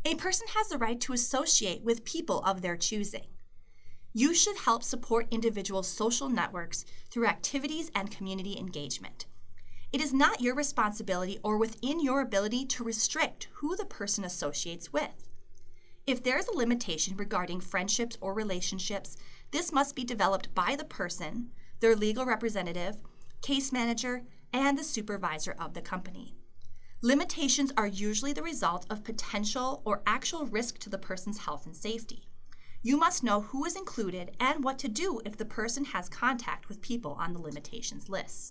A person has the right to associate with people of their choosing. You should help support individuals' social networks through activities and community engagement. It is not your responsibility or within your ability to restrict who the person associates with. If there is a limitation regarding friendships or relationships, this must be developed by the person, their legal representative, case manager, and the supervisor of the company. Limitations are usually the result of potential or actual risk to the person's health and safety. You must know who is included and what to do if the person has contact with people on the limitations list.